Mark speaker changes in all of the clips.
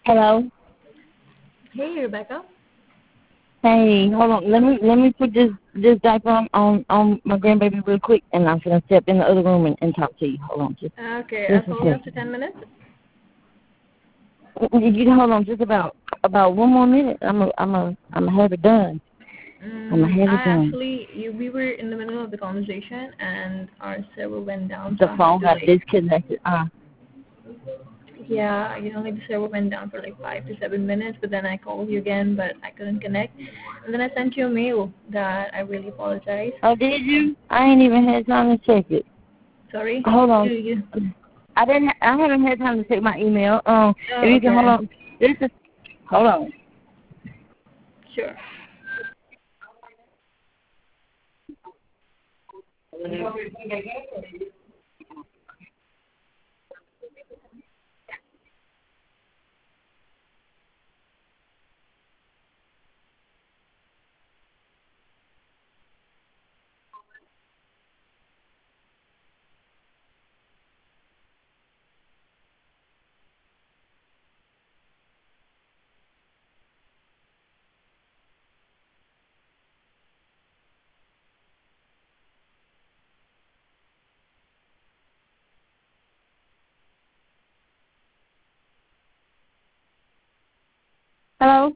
Speaker 1: Hello.
Speaker 2: Hey, Rebecca.
Speaker 1: Hey, hold on. Let me put this diaper on my grandbaby real quick, and I'm gonna step in the other room and talk to you. Hold on,
Speaker 2: Okay, I'll
Speaker 1: just a
Speaker 2: call you after
Speaker 1: second.
Speaker 2: 10 minutes.
Speaker 1: You can hold on just about 1 more minute. I'm gonna have it done. I'm gonna have
Speaker 2: I
Speaker 1: it done.
Speaker 2: actually, we were in the middle of the conversation and our server went down, so
Speaker 1: The
Speaker 2: I had
Speaker 1: phone
Speaker 2: to
Speaker 1: got disconnected.
Speaker 2: yeah, like the server went down for like 5 to 7 minutes, but then I called you again, but I couldn't connect. And then I sent you a mail that I really apologize.
Speaker 1: Oh, did you? I ain't even had time to check it.
Speaker 2: Sorry.
Speaker 1: Hold on.
Speaker 2: You
Speaker 1: I didn't. I haven't had time to check my email. If
Speaker 2: oh,
Speaker 1: you can hold
Speaker 2: okay.
Speaker 1: on. This is. Hold on.
Speaker 2: Sure.
Speaker 1: Hello.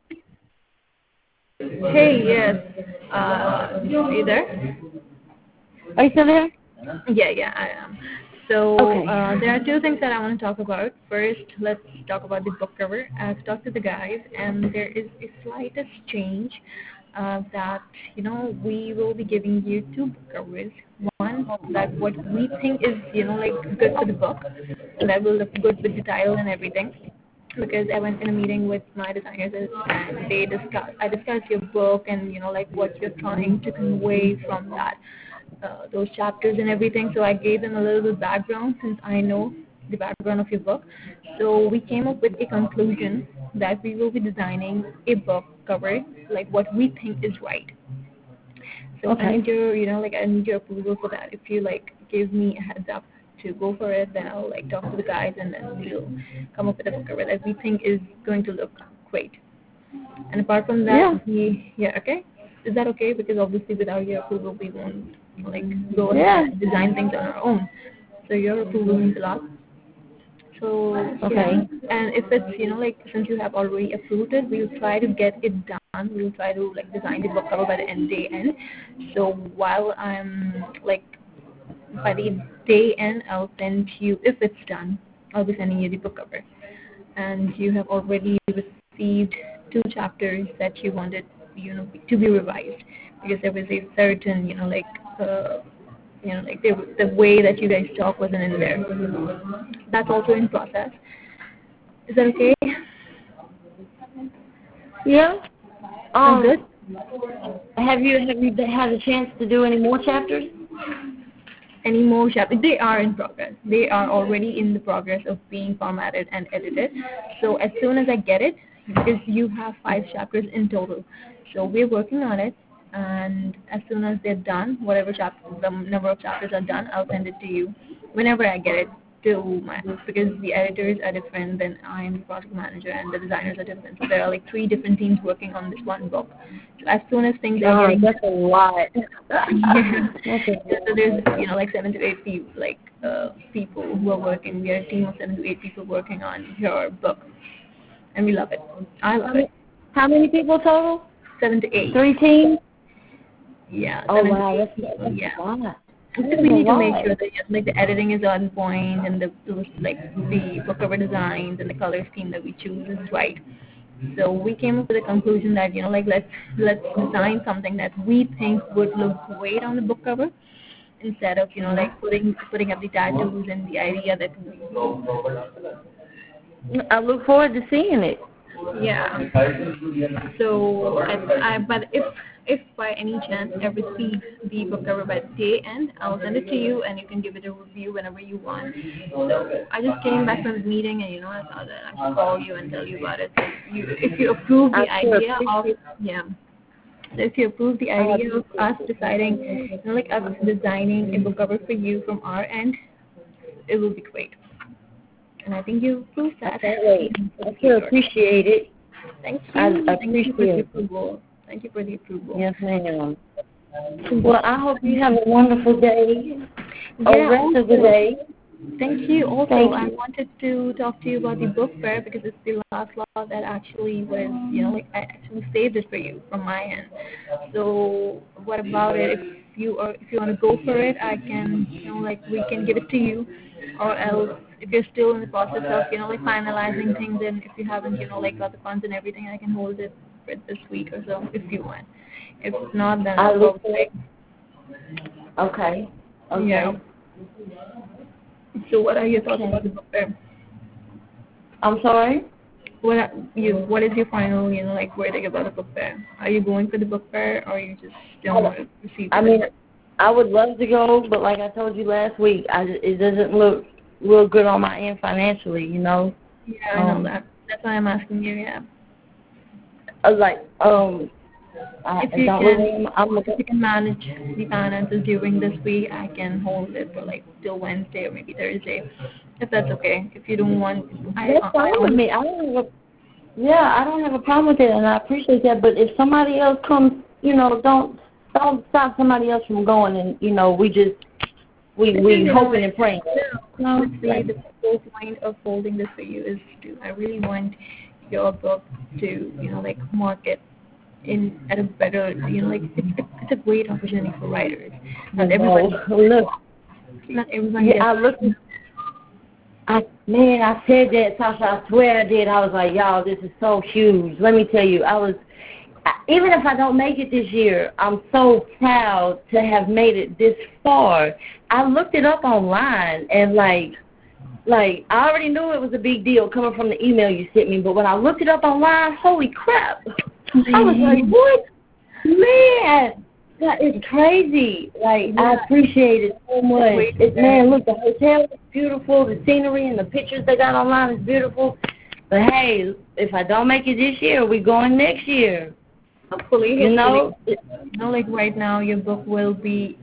Speaker 2: Hey, yes. Are you there?
Speaker 1: Are you still there?
Speaker 2: Yeah, I am. So
Speaker 1: Okay.
Speaker 2: there are two things that I want to talk about. First, let's talk about the book cover. I've talked to the guys, and there is a slightest change that we will be giving you two book covers. One that what we think is like good for the book, and that will look good with the title and everything. Because I went in a meeting with my designers and I discussed your book and like what you're trying to convey from that those chapters and everything. So I gave them a little bit background since I know the background of your book. So we came up with a conclusion that we will be designing a book cover like what we think is right. So I
Speaker 1: Okay.
Speaker 2: need your I need your approval for that. If you like give me a heads up to go for it, then I'll like talk to the guys and then we'll come up with a book cover that we think is going to look great. And apart from that,
Speaker 1: Yeah.
Speaker 2: okay. Is that okay? Because obviously without your approval, we won't like go ahead
Speaker 1: Yeah.
Speaker 2: and design things on our own. So your approval means a lot. So yeah,
Speaker 1: Okay.
Speaker 2: and if it's like since you have already approved it, we'll try to get it done. We'll try to like design the book cover by the day end. So while I'm like by the day end, I'll send you if it's done. I'll be sending you the book cover, and you have already received two chapters that you wanted to be revised because there was a certain like the way that you guys talk wasn't in there. That's also in process. Is that okay?
Speaker 1: Yeah.
Speaker 2: Sounds good.
Speaker 1: Have you had a chance to do any more chapters?
Speaker 2: Any more chapters? They are in progress. They are already in the progress of being formatted and edited. So as soon as I get it, because you have 5 chapters in total, so we're working on it. And as soon as they're done, whatever chapter, the number of chapters are done, I'll send it to you whenever I get it to my, because the editors are different, then I'm the project manager and the designers are different. So there are like 3 different teams working on this one book. So as soon as things are
Speaker 1: God,
Speaker 2: getting
Speaker 1: that's a lot.
Speaker 2: yeah.
Speaker 1: That's a
Speaker 2: So there's like 7 to 8 people people who are working. We are a team of 7 to 8 people working on your book, and we love it. I
Speaker 1: how
Speaker 2: love
Speaker 1: many,
Speaker 2: it.
Speaker 1: how many people total?
Speaker 2: 7 to 8.
Speaker 1: 3 teams?
Speaker 2: Yeah,
Speaker 1: Oh
Speaker 2: seven to
Speaker 1: wow,
Speaker 2: eight.
Speaker 1: that's
Speaker 2: Yeah.
Speaker 1: a lot. That
Speaker 2: Because
Speaker 1: is
Speaker 2: we
Speaker 1: a
Speaker 2: need to make
Speaker 1: lot.
Speaker 2: sure that like the editing is on point and the book cover designs and the color scheme that we choose is right. So we came up with a conclusion that like let's design something that we think would look great on the book cover instead of like putting up the tattoos and the idea that
Speaker 1: I look forward to seeing it.
Speaker 2: yeah. So but if by any chance I receive the book cover by day end, I'll send it to you and you can give it a review whenever you want. So I just came back from the meeting and I thought that I should call you and tell you about it. So if you approve
Speaker 1: I
Speaker 2: the
Speaker 1: sure
Speaker 2: idea of
Speaker 1: appreciate.
Speaker 2: yeah. So if you approve the
Speaker 1: I
Speaker 2: idea of
Speaker 1: appreciate
Speaker 2: us deciding, like us designing a book cover for you from our end, it will be great. and I think you proved
Speaker 1: I
Speaker 2: that.
Speaker 1: can't wait.
Speaker 2: Even for
Speaker 1: I
Speaker 2: the
Speaker 1: feel
Speaker 2: future.
Speaker 1: appreciated.
Speaker 2: Thank
Speaker 1: I
Speaker 2: you. Thank you for the
Speaker 1: appreciate it.
Speaker 2: approval. Thank you for the approval.
Speaker 1: Yes, ma'am. Well, I hope you have a wonderful day.
Speaker 2: Yeah,
Speaker 1: Rest of the
Speaker 2: also,
Speaker 1: day.
Speaker 2: thank you. Also,
Speaker 1: Thank
Speaker 2: I
Speaker 1: you.
Speaker 2: wanted to talk to you about the book fair because it's the last law that actually was, like I actually saved it for you from my end. So, what about it? If you want to go for it, I can, like we can give it to you, or else if you're still in the process of, like finalizing things, and if you haven't, like got the funds and everything, I can hold it for this week or so if you want. If not, then
Speaker 1: I
Speaker 2: I'll
Speaker 1: look
Speaker 2: probably.
Speaker 1: Okay.
Speaker 2: Yeah. So what are your thoughts about the book fair?
Speaker 1: I'm sorry?
Speaker 2: What is your final, like verdict about the book fair? Are you going for the book fair, or you just don't want to receive
Speaker 1: I
Speaker 2: it?
Speaker 1: mean, I would love to go, but like I told you last week, it doesn't look real good on my end financially,
Speaker 2: Yeah, I know that. That's why I'm asking you, yeah.
Speaker 1: I
Speaker 2: If
Speaker 1: don't really,
Speaker 2: you can manage the finances during this week, I can hold it for like till Wednesday or maybe Thursday, if that's okay. If you don't want,
Speaker 1: that's fine with me. I don't have a problem with it, and I appreciate that. But if somebody else comes, don't stop somebody else from going, and we hoping and praying.
Speaker 2: Honestly, the whole point of holding this for you is I really want your book to, like market at a better, like it's a great opportunity for writers. Not everybody.
Speaker 1: Look,
Speaker 2: Not everyone
Speaker 1: I looked. I said that, Sasha. I swear I did. I was like, y'all, this is so huge. Let me tell you, even if I don't make it this year, I'm so proud to have made it this far. I looked it up online, and like I already knew it was a big deal coming from the email you sent me, but when I looked it up online, holy crap. I was like, what? Man, that is crazy. Like, I appreciate it so much. Man, look, the hotel is beautiful. The scenery and the pictures they got online is beautiful. But, hey, if I don't make it this year, we're going next year.
Speaker 2: Hopefully, like right now, your book will be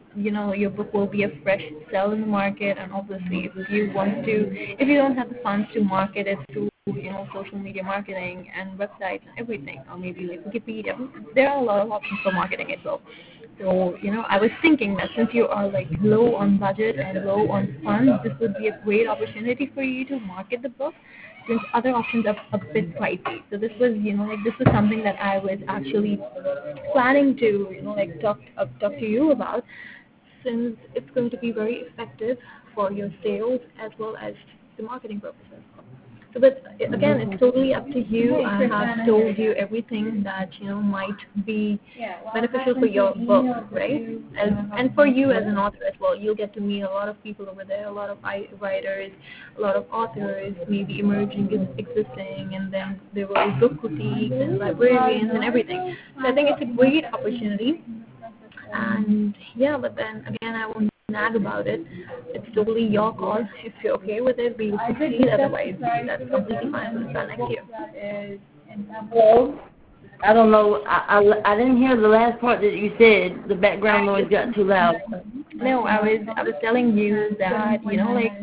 Speaker 2: a fresh sell in the market, and obviously if you don't have the funds to market it through, social media marketing and websites and everything, or maybe like Wikipedia, there are a lot of options for marketing as well. So, I was thinking that since you are like low on budget and low on funds, this would be a great opportunity for you to market the book, since other options are a bit pricey. So this was, this was something that I was actually planning to, talk to you about, since it's going to be very effective for your sales as well as the marketing purposes. So, but again, it's totally up to you. I have told you everything that might be beneficial for your book, right? And for you as an author as well. You'll get to meet a lot of people over there, a lot of writers, a lot of authors, maybe emerging, existing, and then there will be book critiques and librarians and everything. So I think it's a great opportunity. And yeah, but then again, I won't nag about it. It's totally your call. If you're okay with it, we'll proceed. Otherwise, that's completely fine. We'll start next year.
Speaker 1: Well, I don't know. I didn't hear the last part that you said. The background noise got too loud.
Speaker 2: No, I was telling you that like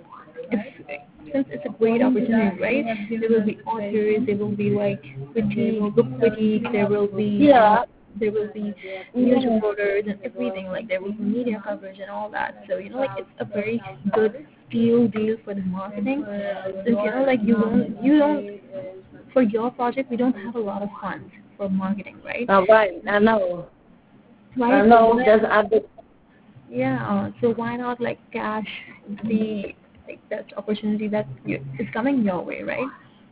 Speaker 2: since it's a great opportunity, right? There will be authors, there will be like book critiques, there will be news reporters and everything. Like there will be media coverage and all that. So like it's a very good deal for the marketing. Since like you don't for your project, we don't have a lot of funds for marketing, right?
Speaker 1: Right, I know.
Speaker 2: Right.
Speaker 1: I know.
Speaker 2: Yeah. So why not like cash the that opportunity that is coming your way, right?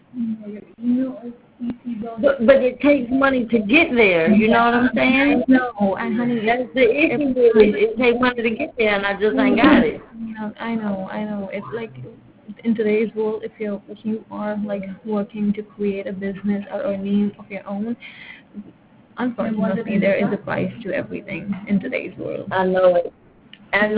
Speaker 1: But it takes money to get there. You know what I'm saying?
Speaker 2: No, and honey,
Speaker 1: that's the issue. It takes money to get there, and I just ain't got it.
Speaker 2: I know. It's like in today's world, if you are like working to create a business or a name of your own, unfortunately, there is a price to everything in today's world.
Speaker 1: I know it, and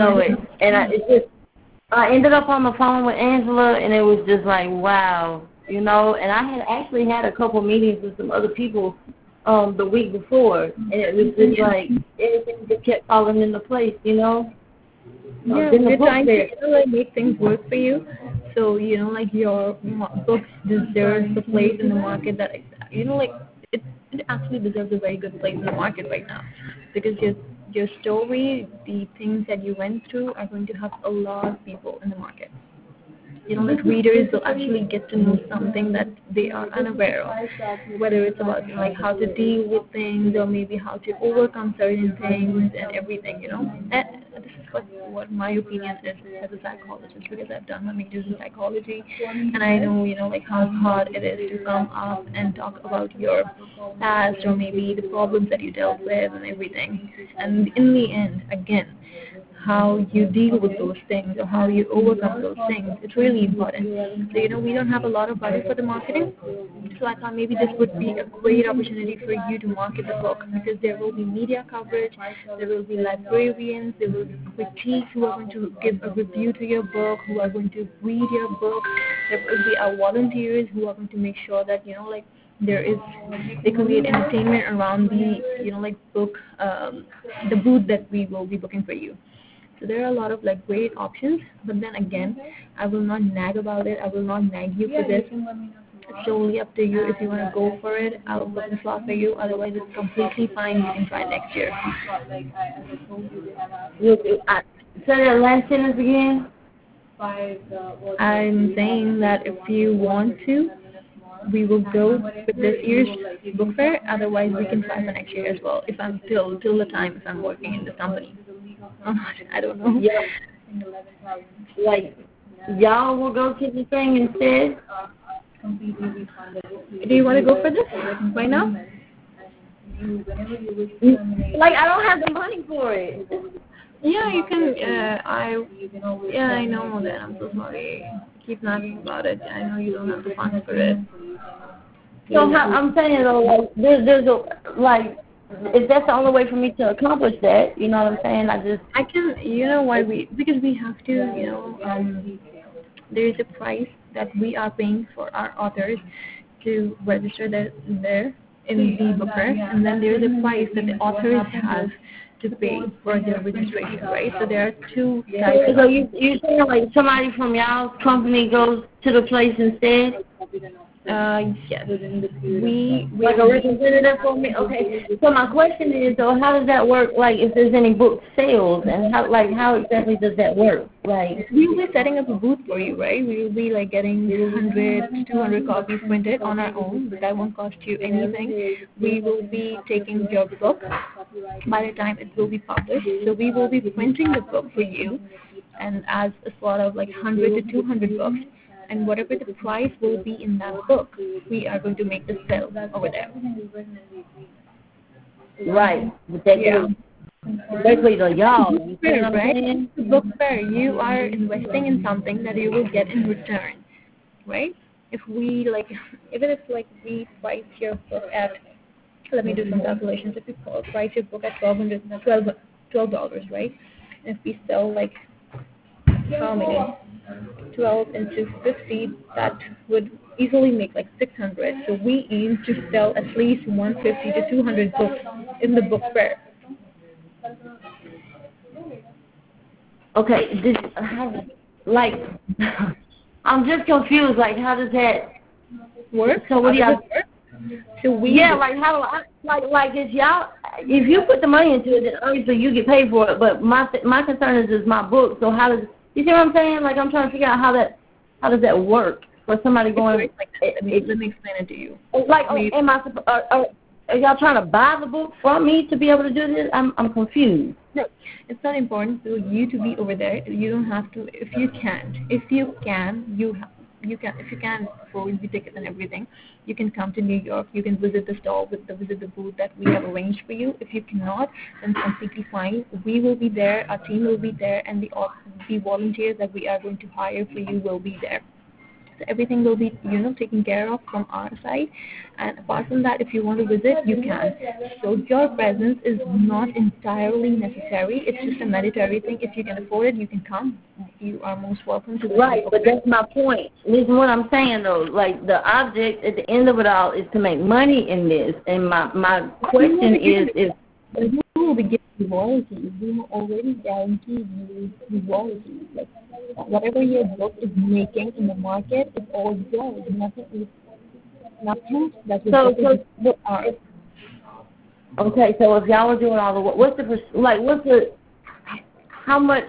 Speaker 1: I ended up on the phone with Angela, and it was just like, wow, and I had actually had a couple meetings with some other people the week before, and it was just like everything just kept falling into place,
Speaker 2: Yeah,
Speaker 1: than the
Speaker 2: we're
Speaker 1: book
Speaker 2: trying
Speaker 1: fair.
Speaker 2: to like make things work for you. So like your books deserve the place in the market that like it it actually deserves a very good place in the market right now, because your story, the things that you went through, are going to have a lot of people in the market. That readers will actually get to know something that they are unaware of, whether it's about like how to deal with things, or maybe how to overcome certain things and everything. And this is what my opinion is as a psychologist, because I've done my majors in psychology, and I know like how hard it is to come up and talk about your past, or maybe the problems that you dealt with and everything. And in the end, again, how you deal with those things or how you overcome those things. It's really important. So, we don't have a lot of budget for the marketing. So I thought maybe this would be a great opportunity for you to market the book, because there will be media coverage, there will be librarians, there will be critiques who are going to give a review to your book, who are going to read your book. There will be our volunteers who are going to make sure that, they create entertainment around the, book, the booth that we will be booking for you. So there are a lot of great options, but then again, I will not nag about it. I will not nag you for this. It's totally up to you. If you want to go for it, I'll book the slot for you. Otherwise, it's completely fine. You can try next year.
Speaker 1: Say that last sentence again.
Speaker 2: I'm saying that if you want to, we will go with this year's book fair. Otherwise, we can try for next year as well. If I'm till the time, if I'm working in this company. I don't know.
Speaker 1: Yeah. Y'all will go to the thing instead?
Speaker 2: Do you want to go for this right now?
Speaker 1: I don't have the money for it.
Speaker 2: Yeah, you can. I know that. I'm so sorry. Keep nagging about it. I know you don't have the funds for it.
Speaker 1: So I'm saying though, there's a if that's the only way for me to accomplish that, you know what I'm saying?
Speaker 2: I can. Why because we have to. There is a price that we are paying for our authors to register there in the book fair, and then there is a price that the authors have to pay for their registration, right? So there are two types.
Speaker 1: So you saying somebody from y'all's company goes to the place instead?
Speaker 2: Yes. We
Speaker 1: a representative for me? Okay. So my question is, though, how does that work? If there's any book sales, and how exactly does that work?
Speaker 2: We will be setting up a booth for you, right? We will be getting 100, 200 copies printed on our own, but that won't cost you anything. We will be taking your book by the time it will be published. So we will be printing the book for you, and as a sort of 100 to 200 books. And whatever the price will be in that book, we are going to make the sale over there.
Speaker 1: Right. Basically, y'all.
Speaker 2: Book fair, right? Book fair. You are investing in something that you will get in return, right? If we even if we price your book at, let me do some calculations. If we price your book at $12, right? And if we sell how many? 12 into 50, that would easily make 600. So we aim to sell at least 150 to 200 books in the book fair.
Speaker 1: Okay, I'm just confused. How does that
Speaker 2: work?
Speaker 1: So what do y'all?
Speaker 2: So we
Speaker 1: how do I is y'all? If you put the money into it, then obviously you get paid for it. But my concern is my book. So how does you see what I'm saying? I'm trying to figure out how does that work for somebody going.
Speaker 2: Let me explain it to you.
Speaker 1: Are y'all trying to buy the book from me to be able to do this? I'm confused.
Speaker 2: No, it's not important for you to be over there. You don't have to. If you can, if you can afford the tickets and everything, you can come to New York. You can visit the stall, visit the booth that we have arranged for you. If you cannot, then completely fine. We will be there. Our team will be there, and the volunteers that we are going to hire for you will be there. So everything will be, taken care of from our side. And apart from that, if you want to visit, you can. So your presence is not entirely necessary. It's just a mandatory thing. If you can afford it, you can come. You are most welcome to visit.
Speaker 1: Right, but that's my point. Listen, what I'm saying though, the object at the end of it all is to make money in this. And my question is,
Speaker 2: who will be giving the royalties. We already guaranteed you the royalties. Like whatever your book is making in the market is all yours. Nothing that your book is ours.
Speaker 1: Okay, so if y'all are doing all the work, how much,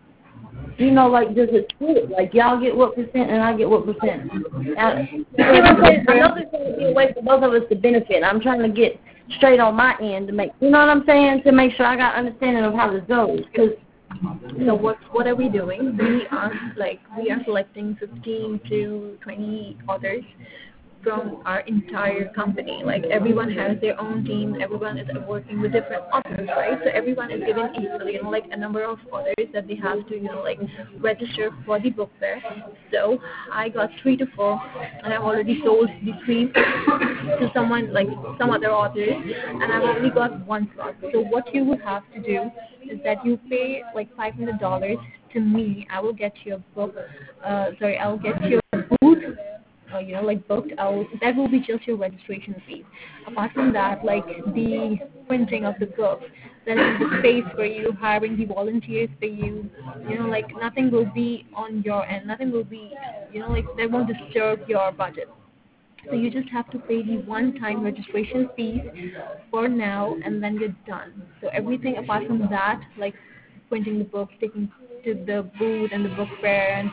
Speaker 1: like, does it split? Like, y'all get what percent and I get what percent? I know there's going to be a way for both of us to benefit. I'm trying to get straight on my end to make, you know what I'm saying, to make sure I got understanding of how this goes. Cause,
Speaker 2: so what are we doing? We are selecting 15 to 20 authors from our entire company. Like everyone has their own team, everyone is working with different authors, right? So everyone is given equally, like a number of authors that they have to, like register for the book fair. So I got 3 to 4, and I've already sold the 3 to someone, like some other authors, and I've only got 1 slot. So what you would have to do is that you pay like $500 to me. I will get your book. I will get your booth. Booked out. That will be just your registration fee. Apart from that, like the printing of the book, then the space for you, hiring the volunteers for you, nothing will be on your end. Nothing will be, that won't disturb your budget. So you just have to pay the one-time registration fees for now, and then you're done. So everything apart from that, like printing the books, taking to the booth and the book fair, and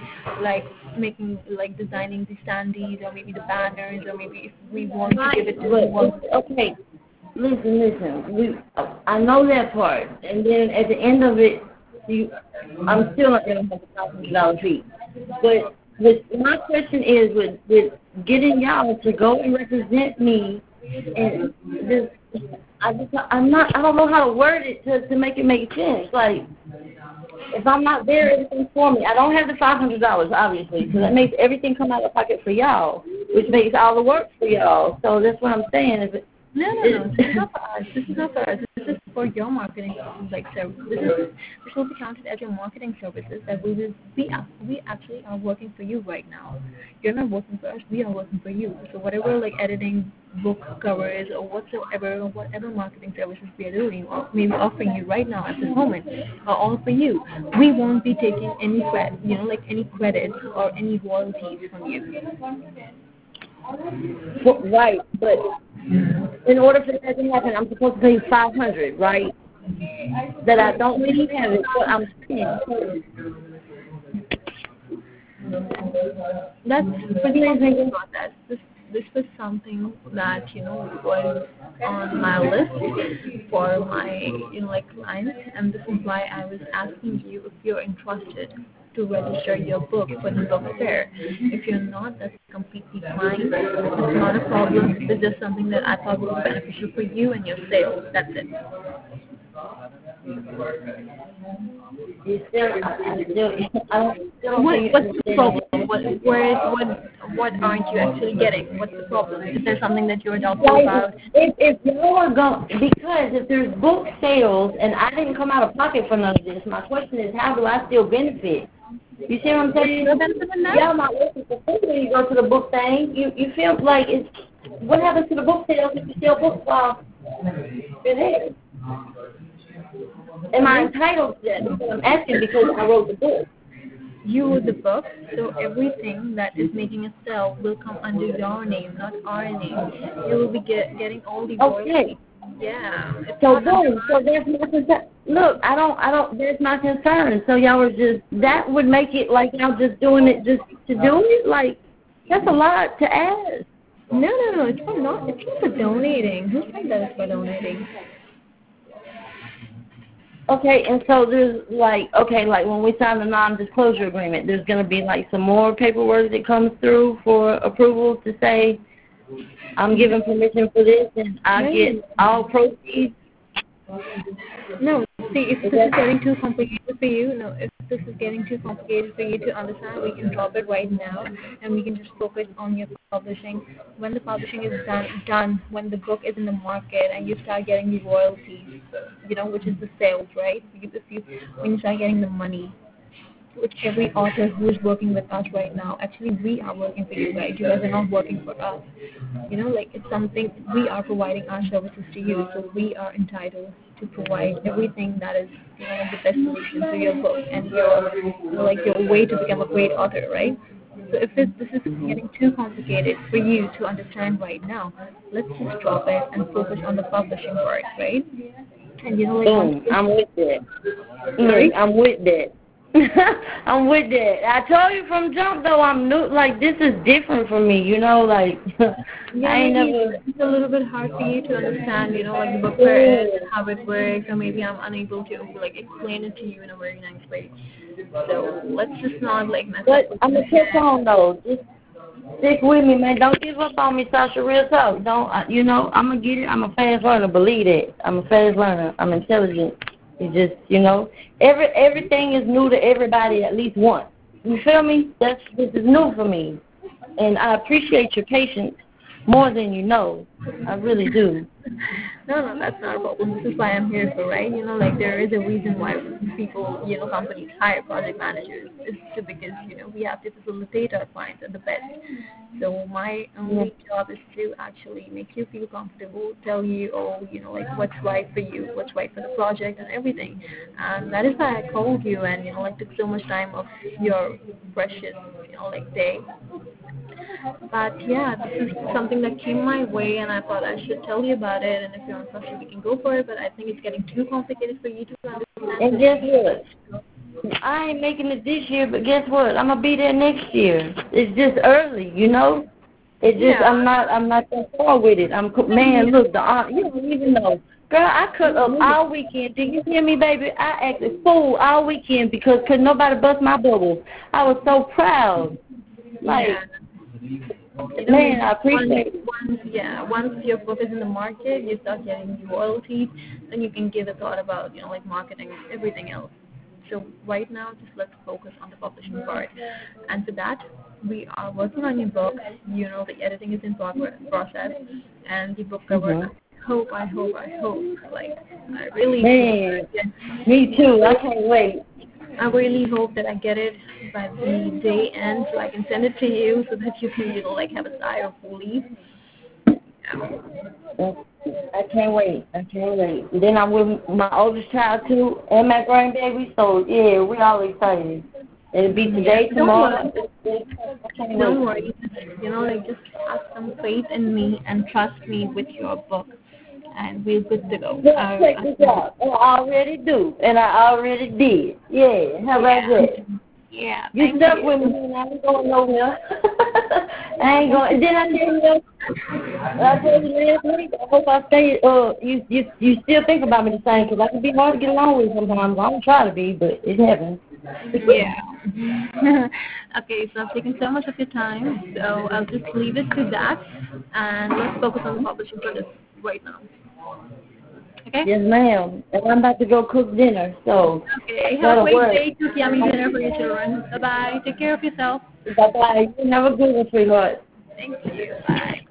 Speaker 2: designing the standees or maybe the banners, or maybe if we want to give it to one.
Speaker 1: Okay, listen. I know that part, and then at the end of it, I'm still not going to have a $1,000 fee. But my question is, with getting y'all to go and represent me, and this, I don't know how to word it to make it make sense. Like, if I'm not there, everything's for me. I don't have the $500, obviously, so that makes everything come out of pocket for y'all, which makes all the work for y'all. So that's what I'm saying.
Speaker 2: No. This is not for us. This is not for us. This is for your marketing service. This will be counted as your marketing services that we actually are working for you right now. You're not working for us. We are working for you. So whatever editing book covers or whatever marketing services we are doing or maybe offering you right now at this moment are all for you. We won't be taking any any credit or any royalties from you.
Speaker 1: Right, but in order for that to happen, I'm supposed to pay $500, right? That I don't really have it, but I'm paying.
Speaker 2: That's pretty much about that. This was something that was on my list for my clients, and this is why I was asking you if you're interested to register your book for the book fair. If you're not, that's completely fine. It's not a problem. It's just something that I thought was beneficial for you and your sales. That's it. What's the problem? What aren't you actually getting? What's the problem? Is there something that you're doubtful about?
Speaker 1: If y'all are going, because if there's book sales and I didn't come out of pocket for none of this, my question is, how do I still benefit? You see what I'm saying? Y'all not working for free when you go to the book thing. You feel like it's, what happens to the book sales if you sell books while you're there? Am I entitled to that? Because I'm asking because I wrote the book.
Speaker 2: You wrote the book, so everything that is making a sale will come under your name, not our name. You will be getting all the royalties.
Speaker 1: Okay.
Speaker 2: Yeah.
Speaker 1: So boom. So there's my concern. Look, I don't. There's my concern. So y'all were just, that would make it like y'all just doing it just to do it. Like, that's a lot to ask.
Speaker 2: No. It's not. It's not for donating. Who said that it's for donating?
Speaker 1: Okay, and so there's like when we sign the non-disclosure agreement, there's going to be like some more paperwork that comes through for approval to say I'm giving permission for this and I get all proceeds.
Speaker 2: No, see, if this is getting too complicated for you, to understand, we can drop it right now and we can just focus on your publishing. When the publishing is done, when the book is in the market and you start getting the royalties, which is the sales, right? When you start getting the money, with every author who is working with us right now, actually we are working for you guys. You guys are not working for us. It's something, we are providing our services to you, so we are entitled to provide everything that is, like the best solution to your book and your way to become a great author, right? So if this is getting too complicated for you to understand right now, let's just drop it and focus on the publishing part, right? And
Speaker 1: Boom, I'm with that.
Speaker 2: Sorry?
Speaker 1: I'm with that. I'm with that. I told you from jump though, I'm new. Like this is different for me, like
Speaker 2: Yeah,
Speaker 1: I ain't
Speaker 2: maybe
Speaker 1: never.
Speaker 2: it's a little bit hard for you to understand, like the book part and how it works, or maybe I'm unable to like explain it to you in a very nice way. So let's just not like mess
Speaker 1: But
Speaker 2: up with
Speaker 1: I'm
Speaker 2: your
Speaker 1: gonna catch
Speaker 2: head.
Speaker 1: on though. Just stick with me, man. Don't give up on me, Sasha. Real talk. Don't. I'm gonna get it. I'm a fast learner. Believe it. I'm a fast learner. I'm intelligent. It's just, everything is new to everybody at least once. You feel me? This is new for me, and I appreciate your patience more than you know. I really do.
Speaker 2: No, that's not a problem. This is why I'm here for, right? Like there is a reason why people, companies hire project managers. It's because, we have to facilitate our clients at the best. So my only job is to actually make you feel comfortable, tell you, like what's right for you, what's right for the project and everything. And that is why I called you and, like took so much time of your precious, like day. But yeah, this is something that came my way, and I thought I should tell you about it. And if you're interested, we can go for it. But I think it's getting too complicated for you to understand.
Speaker 1: And guess what? I ain't making it this year, but guess what? I'm gonna be there next year. It's just early, It's just I'm not that far with it. Man, look, you don't even know. Girl, I cut up all weekend. Did you hear me, baby? I acted fool all weekend because could nobody bust my bubble. I was so proud. Like, man, I appreciate it.
Speaker 2: Once your book is in the market, you start getting royalties, then you can give a thought about, like marketing and everything else. So right now, just let's focus on the publishing part. And for that, we are working on your book. The editing is in process, and the book cover. I hope, like, I really,
Speaker 1: man, me too. I can't wait.
Speaker 2: I really hope that I get it by the day end so I can send it to you so that you can, like have a sigh of relief.
Speaker 1: I can't wait. And then I'm with my oldest child too and my grandbaby, so yeah, we all excited. It'll be today, tomorrow.
Speaker 2: Don't worry. Like just have some faith in me and trust me with your book, and we're good to go.
Speaker 1: Yeah, check this out. And I already do, and I already did. Yeah, how about that?
Speaker 2: Yeah,
Speaker 1: you stuck with me, and I ain't going nowhere. I ain't going. Did I tell you? I told you last week. I hope I stay. You still think about me the same, because I can be hard to get along with sometimes. I don't try to be, but it happens.
Speaker 2: Yeah. Okay, so I've taken so much of your time, so I'll just leave it to that, and let's focus on the publishing for this right now. Okay?
Speaker 1: Yes, ma'am. And I'm about to go cook dinner, so.
Speaker 2: Okay, have a great day. Cook yummy dinner for your children. Bye-bye. Take care of yourself.
Speaker 1: Bye-bye. You have a good one, sweetheart.
Speaker 2: Thank you. Bye.